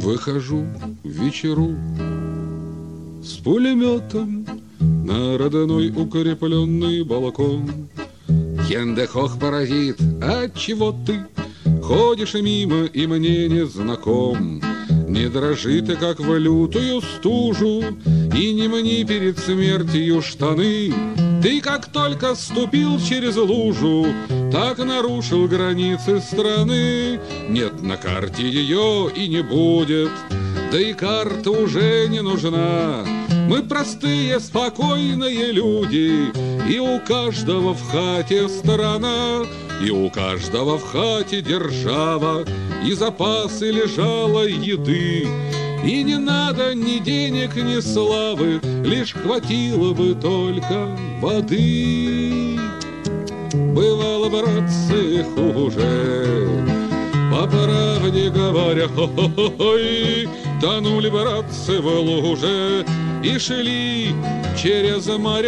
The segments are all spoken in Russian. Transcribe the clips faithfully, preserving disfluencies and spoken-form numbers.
Выхожу в вечеру с пулеметом на родной укрепленный балкон. Ендехох паразит, отчего ты ходишь мимо и мне не знаком? Не дрожи ты, как в лютую стужу, и не мни перед смертью штаны. Ты как только ступил через лужу, так нарушил границы страны. Нет на карте ее и не будет, да и карта уже не нужна. Мы простые, спокойные люди, и у каждого в хате страна, и у каждого в хате держава, и запасы лежалой еды. И не надо ни денег, ни славы, лишь хватило бы только воды. Бывало, братцы, хуже, по правде говоря, хо-хо-хо-хой, тонули, братцы, в луже и шли через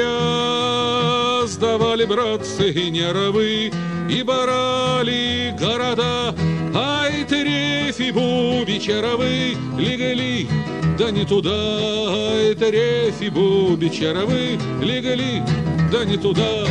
моря. Сдавали, братцы, нервы и барали города. Ай, трефи, буби, чаровы, легли, да не туда. Ай, трефи, буби, чаровы, легли, да не туда.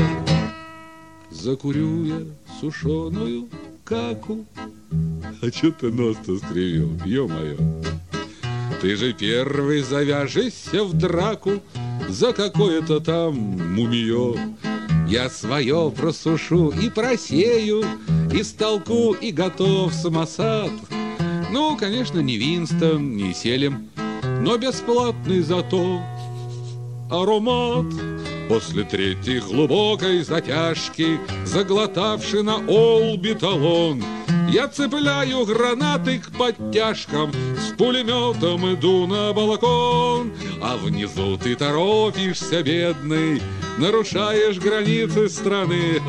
Закурю я сушеную каку. А чё ты нос-то скривил, ё-моё? Ты же первый завяжешься в драку за какое-то там мумиё. Я свое просушу и просею, и столку, и готов самосад. Ну, конечно, не Винстон, не Селим, но бесплатный зато аромат. После третьей глубокой затяжки, заглотавши на олби талон, я цепляю гранаты к подтяжкам, с пулеметом иду на балкон. А внизу ты торопишься, бедный, нарушаешь границы страны.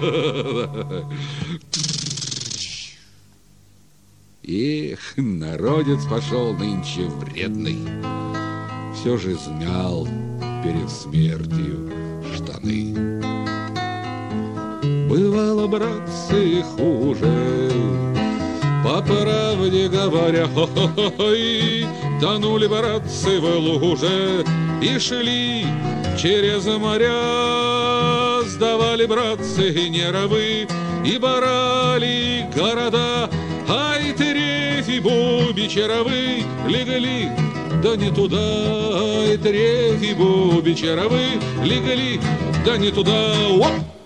Эх, народец пошел нынче вредный, все же измял перед смертью штаны. Бывало, братцы, хуже, по правде говоря, хо-хо-хо-хой, тонули, братцы, в луже и шли через моря. Сдавали, братцы, нервы и барали города. Ай, трефи, буби, чаровы, легли, да не туда. Ай, трефи, буби, чаровы, легли, да не туда. Оп!